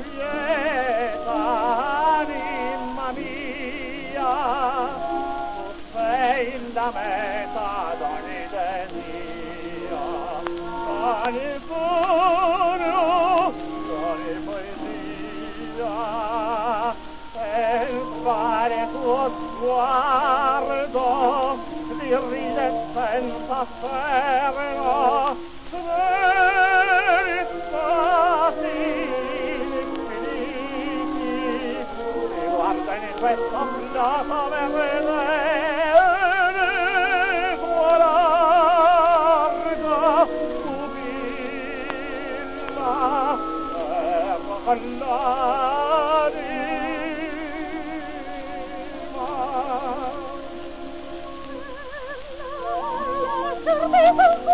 quieta anima mia, tu sei la meta d'ogni desio, d'ogni sogno, d'ogni poesia, per fare tuo sguardo di ride senza fermo, negli spazi infiniti, mi guarda in questa plata verde, tua larga pupilla per l'anima.